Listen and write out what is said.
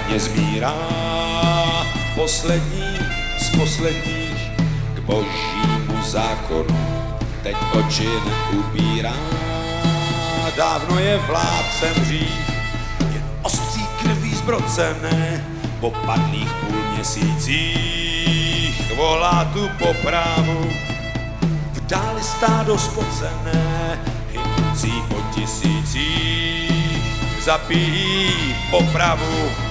špatně sbírá poslední z posledních k božímu zákonu. Teď oči neubírá, dávno je vládcem hřích, jen ostří krví zbrocené po padlých půlměsících volá tu poprávu. V dáli stádo spocené, hynoucí po tisících, zapíjí popravu.